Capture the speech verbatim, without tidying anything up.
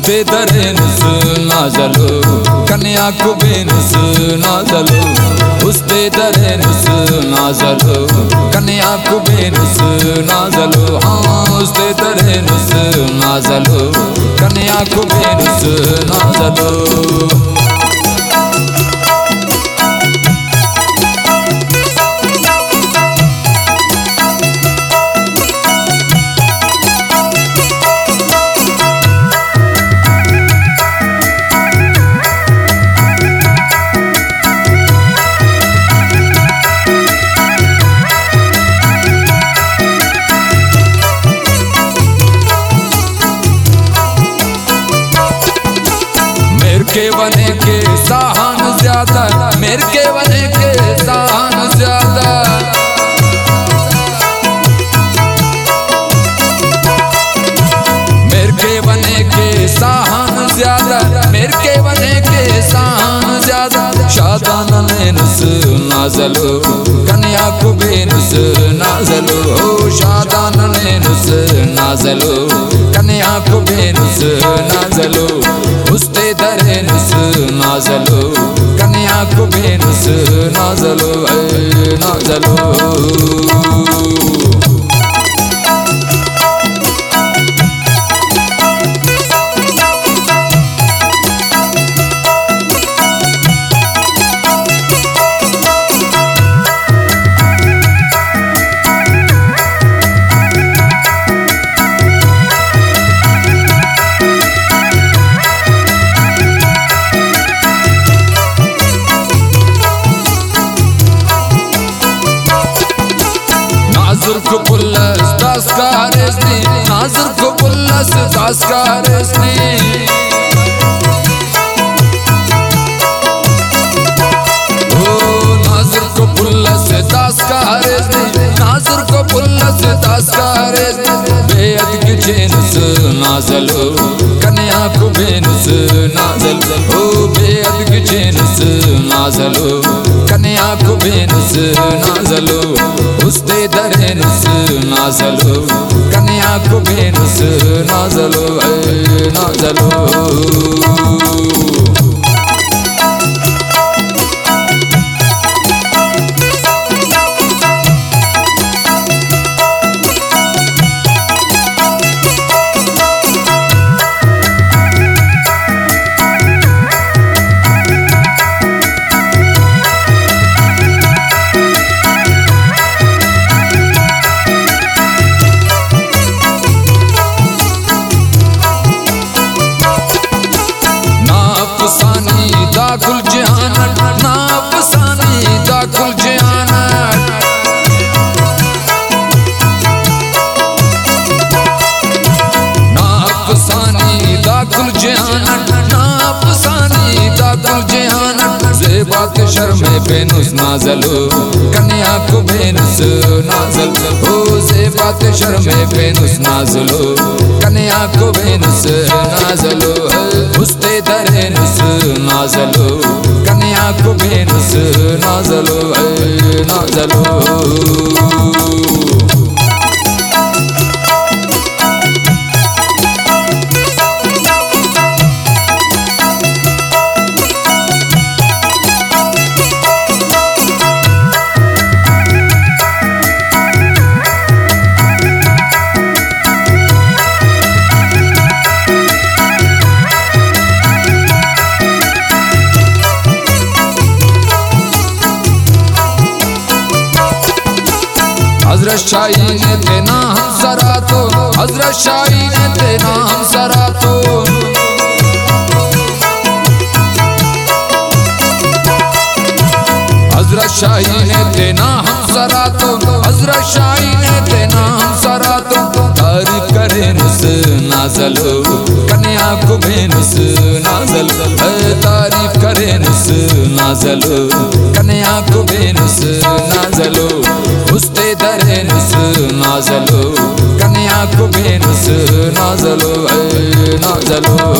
उस्ते दरेनुस नाजलो कन्या कुबेनुस नाजलो उस्ते दरेनुस नाजलो कन्या कुबेनुस नाजलो हाँ उस्ते दरेनुस नाजलो कन्या कुबेनुस नाजलो के बने के साहन ज्यादा मेरे के बने के साहन ज्यादा मेरे के बने के साहन ज्यादा मेरे के बने के साहन ज्यादा शादान नेनुस नाजलो कन्या कुबेनुस नाजलो शादान नेनुस नाजलो कन्या कुबेनुस नाजलो उस्ते दरेनुस नाजलो कन्या कुबेनुस नाजलो नाजलो नाज़र को पुल्लस दास्कारेस्नी नाज़र को पुल्लस दास्कारेस्नी ओ नाज़र को पुल्लस दास्कारेस्नी नाज़र को पुल्लस दास्कारेस्नी बेअद की चेनुस नाजलो कन्या कुबेनुस नाजलो ओ बेअद की चेनुस नाजलो कन्या कुबेनुस नाजलो उस्ते दरेनुस नाजलो कन्या कुबेनुस नाजलो नाजलो दाकुल जहानत ना अफसानी दाकुल जहानत ना अफसानी दाकुल जहानत ना अफसानी दाकुल जहानत ज़ेबा के शर्मे बेनुस नाजलो कन्या कुबेनुस नाजलो ओ ज़ेबा के शर्मे बेनुस नाजलो कन्या कुबेनुस नाजलो उस्ते दरेनुस नाजलो कन्या कुबेनुस नाजलो नाजलो हज़रत शाही ने तेना हम सरा तो हज़रत शाही ने तेना हम सरा तो हज़रत शाही ने तेना हम सरा तो हज़रत शाही ने तेना हम सरा तो तारीफ करे नुस नाजलो कन्या कुबेनुस नाजलो तारीफ करे नुस नाजलो कन्या कुबेनुस नाजलो उस्ते दरेनुस नाजलो कन्या कुबेनुस नाजलो नाजलो